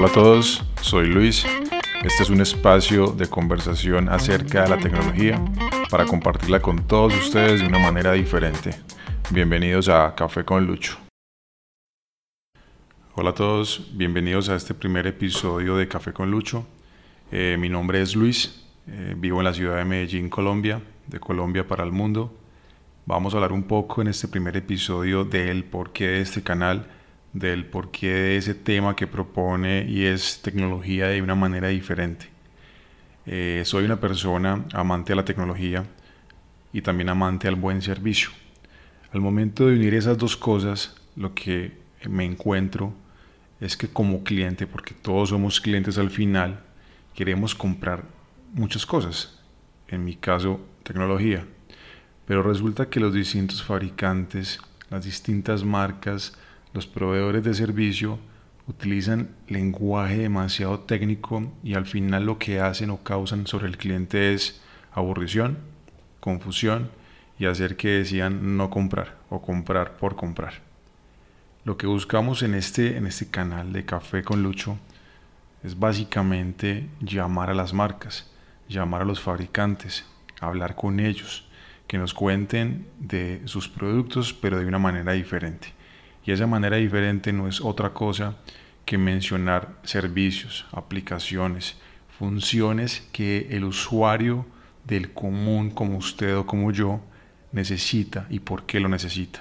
Hola a todos, soy Luis. Este es un espacio de conversación acerca de la tecnología para compartirla con todos ustedes de una manera diferente. Bienvenidos a Café con Lucho. Hola a todos, bienvenidos a este primer episodio de Café con Lucho. Mi nombre es Luis, vivo en la ciudad de Medellín, Colombia, de Colombia para el mundo. Vamos a hablar un poco en este primer episodio del porqué de este canal, del porqué de ese tema que propone y es tecnología de una manera diferente. Soy una persona amante de la tecnología y también amante al buen servicio. Al momento de unir esas dos cosas, lo que me encuentro es que como cliente, porque todos somos clientes al final, queremos comprar muchas cosas, en mi caso tecnología, pero resulta que los distintos fabricantes, las distintas marcas, los proveedores de servicio utilizan lenguaje demasiado técnico y al final lo que hacen o causan sobre el cliente es aburrición, confusión y hacer que decidan no comprar o comprar por comprar. Lo que buscamos en este canal de Café con Lucho es básicamente llamar a las marcas, llamar a los fabricantes, hablar con ellos, que nos cuenten de sus productos pero de una manera diferente. Y esa manera diferente no es otra cosa que mencionar servicios, aplicaciones, funciones que el usuario del común como usted o como yo necesita y por qué lo necesita.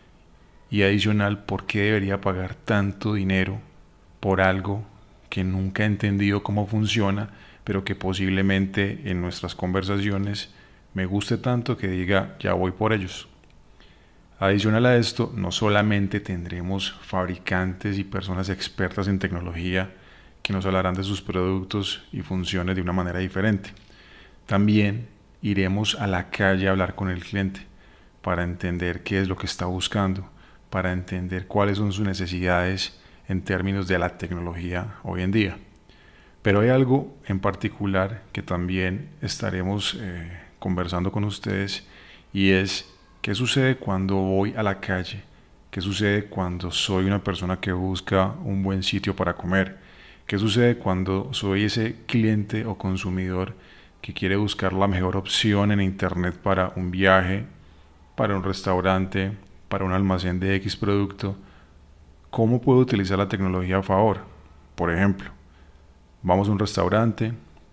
Y adicional, por qué debería pagar tanto dinero por algo que nunca he entendido cómo funciona, pero que posiblemente en nuestras conversaciones me guste tanto que diga ya voy por ellos. Adicional a esto, no solamente tendremos fabricantes y personas expertas en tecnología que nos hablarán de sus productos y funciones de una manera diferente. También iremos a la calle a hablar con el cliente para entender qué es lo que está buscando, para entender cuáles son sus necesidades en términos de la tecnología hoy en día. Pero hay algo en particular que también estaremos conversando con ustedes y es ¿qué sucede cuando voy a la calle? ¿Qué sucede cuando soy una persona que busca un buen sitio para comer? ¿Qué sucede cuando soy ese cliente o consumidor que quiere buscar la mejor opción en internet para un viaje, para un restaurante, para un almacén de X producto? ¿Cómo puedo utilizar la tecnología a favor? Por ejemplo, vamos a un restaurante,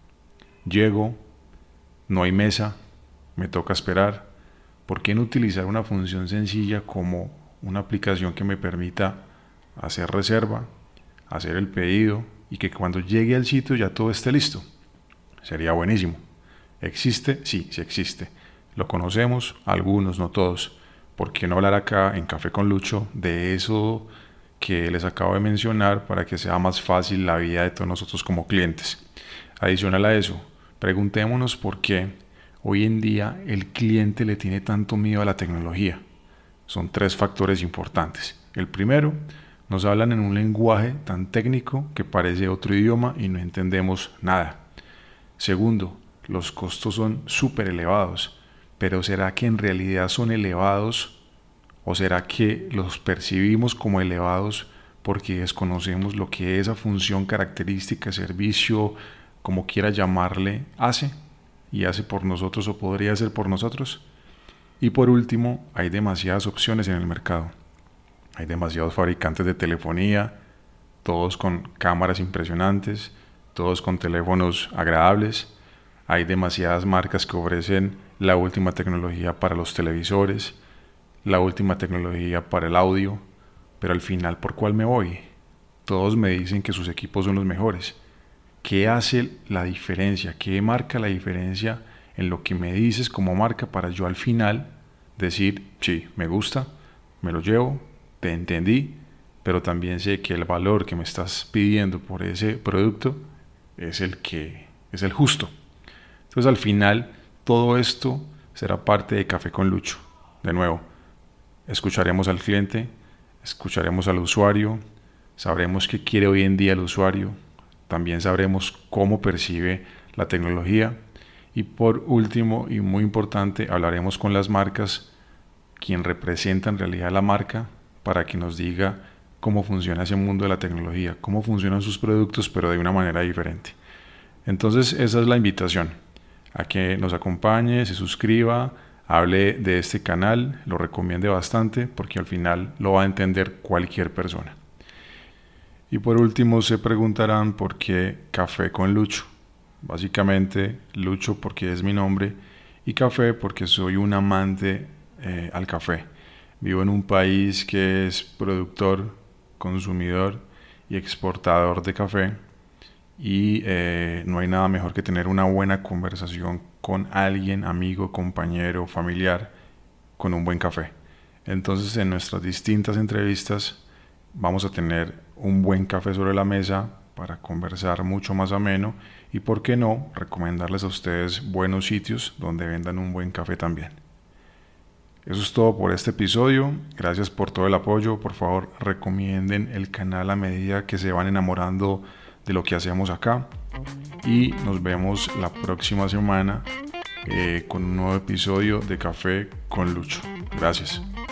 llego, no hay mesa, me toca esperar. ¿Por qué no utilizar una función sencilla como una aplicación que me permita hacer reserva, hacer el pedido y que cuando llegue al sitio ya todo esté listo? Sería buenísimo. ¿Existe? Sí, sí existe. Lo conocemos, algunos, no todos. ¿Por qué no hablar acá en Café con Lucho de eso que les acabo de mencionar para que sea más fácil la vida de todos nosotros como clientes? Adicional a eso, preguntémonos por qué hoy en día el cliente le tiene tanto miedo a la tecnología. Son tres factores importantes. El primero, nos hablan en un lenguaje tan técnico que parece otro idioma y no entendemos nada. Segundo, los costos son súper elevados. Pero ¿será que en realidad son elevados o será que los percibimos como elevados porque desconocemos lo que esa función, característica, servicio, como quiera llamarle, hace? Y hace por nosotros o podría hacer por nosotros. Y por último, hay demasiadas opciones en el mercado. Hay demasiados fabricantes de telefonía, todos con cámaras impresionantes, todos con teléfonos agradables. Hay demasiadas marcas que ofrecen la última tecnología para los televisores, la última tecnología para el audio, pero al final, ¿por cuál me voy? Todos me dicen que sus equipos son los mejores. ¿Qué hace la diferencia? ¿Qué marca la diferencia en lo que me dices como marca para yo al final decir, sí, me gusta, me lo llevo, te entendí, pero también sé que el valor que me estás pidiendo por ese producto es el justo? Entonces al final todo esto será parte de Café con Lucho. De nuevo, escucharemos al cliente, escucharemos al usuario, sabremos qué quiere hoy en día el usuario, también sabremos cómo percibe la tecnología y por último y muy importante hablaremos con las marcas, quien representa en realidad la marca, para que nos diga cómo funciona ese mundo de la tecnología, cómo funcionan sus productos, pero de una manera diferente. Entonces esa es la invitación, a que nos acompañe, se suscriba, hable de este canal, lo recomiende bastante porque al final lo va a entender cualquier persona. Y por último se preguntarán por qué Café con Lucho. Básicamente Lucho porque es mi nombre y café porque soy un amante al café. Vivo en un país que es productor, consumidor y exportador de café y no hay nada mejor que tener una buena conversación con alguien, amigo, compañero, familiar, con un buen café. Entonces en nuestras distintas entrevistas vamos a tener un buen café sobre la mesa para conversar mucho más ameno y, por qué no, recomendarles a ustedes buenos sitios donde vendan un buen café también. Eso es todo por este episodio. Gracias por todo el apoyo. Por favor, recomienden el canal a medida que se van enamorando de lo que hacemos acá. Y nos vemos la próxima semana con un nuevo episodio de Café con Lucho. Gracias.